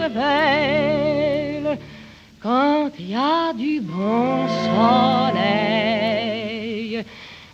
belle quand il y a du bon soleil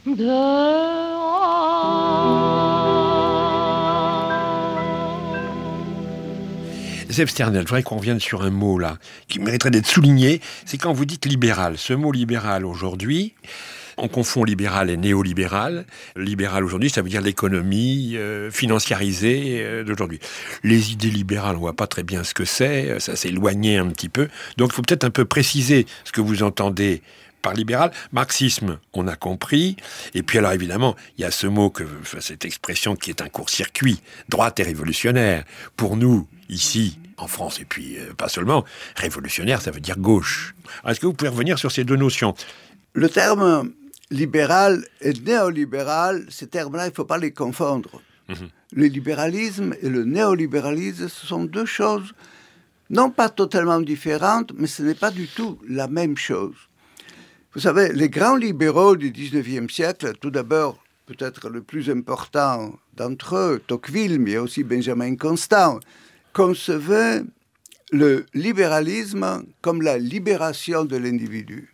dehors. Zef Sternel, je voudrais qu'on revienne sur un mot là, qui mériterait d'être souligné, c'est quand vous dites libéral. Ce mot libéral aujourd'hui, on confond libéral et néolibéral. Libéral aujourd'hui, ça veut dire l'économie financiarisée d'aujourd'hui. Les idées libérales, on voit pas très bien ce que c'est, ça s'est éloigné un petit peu. Donc il faut peut-être un peu préciser ce que vous entendez par libéral. Marxisme, on a compris. Et puis alors évidemment, il y a ce mot, cette expression qui est un court-circuit, droite et révolutionnaire. Pour nous, ici, en France, et puis pas seulement, révolutionnaire, ça veut dire gauche. Alors, est-ce que vous pouvez revenir sur ces deux notions ? Le terme libéral et néolibéral, ces termes-là, il ne faut pas les confondre. Le libéralisme et le néolibéralisme, ce sont deux choses non pas totalement différentes, mais ce n'est pas du tout la même chose. Vous savez, les grands libéraux du 19e siècle, tout d'abord, peut-être le plus important d'entre eux, Tocqueville, mais aussi Benjamin Constant, concevaient le libéralisme comme la libération de l'individu.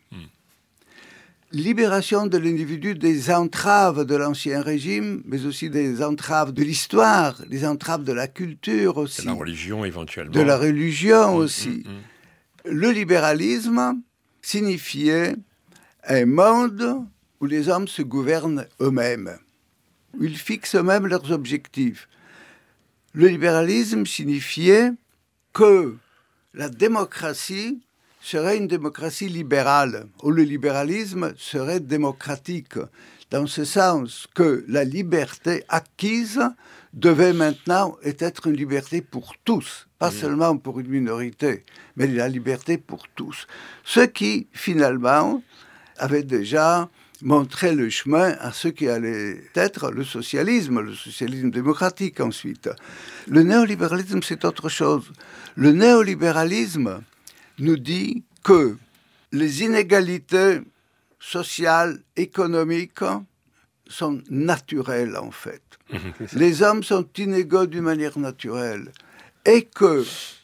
Libération de l'individu des entraves de l'Ancien Régime, mais aussi des entraves de l'histoire, des entraves de la culture aussi. De la religion éventuellement. De la religion aussi. Le libéralisme signifiait un monde où les hommes se gouvernent eux-mêmes, où ils fixent eux-mêmes leurs objectifs. Le libéralisme signifiait que la démocratie serait une démocratie libérale, où le libéralisme serait démocratique, dans ce sens que la liberté acquise devait maintenant être une liberté pour tous, pas seulement pour une minorité, mais la liberté pour tous. Ce qui, finalement, avait déjà montré le chemin à ce qui allait être le socialisme démocratique ensuite. Le néolibéralisme, c'est autre chose. Le néolibéralisme nous dit que les inégalités sociales, économiques sont naturelles en fait. Les hommes sont inégaux d'une manière naturelle et que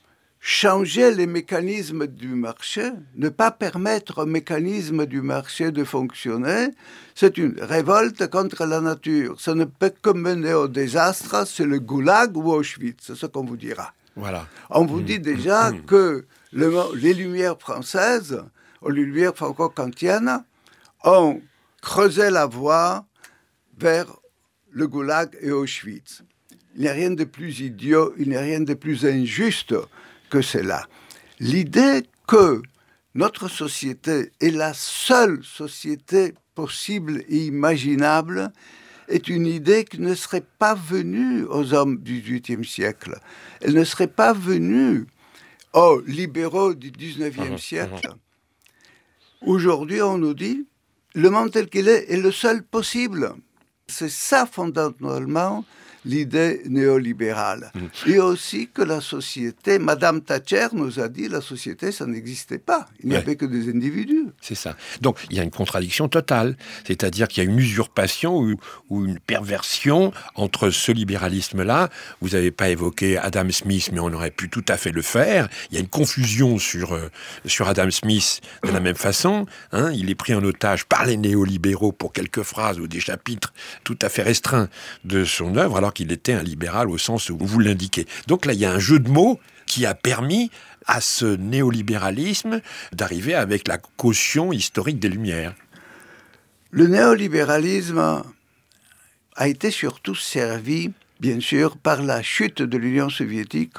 changer les mécanismes du marché, ne pas permettre aux mécanismes du marché de fonctionner, c'est une révolte contre la nature. Ça ne peut que mener au désastre, c'est le goulag ou Auschwitz, c'est ce qu'on vous dira. Voilà. On vous dit déjà que les Lumières françaises, ou les Lumières franco-kantiennes, ont creusé la voie vers le goulag et Auschwitz. Il n'y a rien de plus idiot, il n'y a rien de plus injuste que cela. L'idée que notre société est la seule société possible et imaginable est une idée qui ne serait pas venue aux hommes du XVIIIe siècle. Elle ne serait pas venue aux libéraux du XIXe siècle. Aujourd'hui, on nous dit, le monde tel qu'il est le seul possible. C'est ça, fondamentalement, l'idée néolibérale. Et aussi que la société, Madame Thatcher nous a dit, la société, ça n'existait pas. Il n'y avait que des individus. C'est ça. Donc, il y a une contradiction totale. C'est-à-dire qu'il y a une usurpation ou une perversion entre ce libéralisme-là. Vous n'avez pas évoqué Adam Smith, mais on aurait pu tout à fait le faire. Il y a une confusion sur Adam Smith de la même façon. Il est pris en otage par les néolibéraux pour quelques phrases ou des chapitres tout à fait restreints de son œuvre, alors qu'il était un libéral au sens où vous l'indiquez. Donc là, il y a un jeu de mots qui a permis à ce néolibéralisme d'arriver avec la caution historique des Lumières. Le néolibéralisme a été surtout servi, bien sûr, par la chute de l'Union soviétique,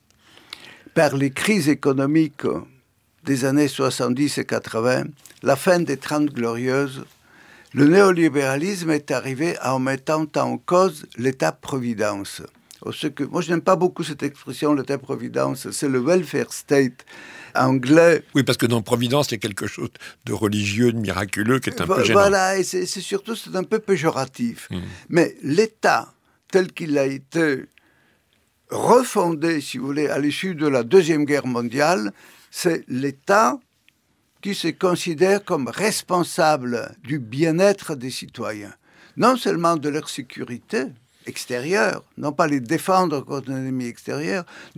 par les crises économiques des années 70 et 80, la fin des 30 Glorieuses. Le néolibéralisme est arrivé en mettant en cause l'État-providence. Moi, je n'aime pas beaucoup cette expression, l'État-providence. C'est le welfare state anglais. Oui, parce que dans Providence, il y a quelque chose de religieux, de miraculeux, qui est un peu gênant. Voilà, et c'est un peu péjoratif. Mais l'État, tel qu'il a été refondé, si vous voulez, à l'issue de la Deuxième Guerre mondiale, c'est l'État qui se considère comme responsable du bien-être des citoyens. Non seulement de leur sécurité extérieure, non pas les défendre contre un ennemi extérieur,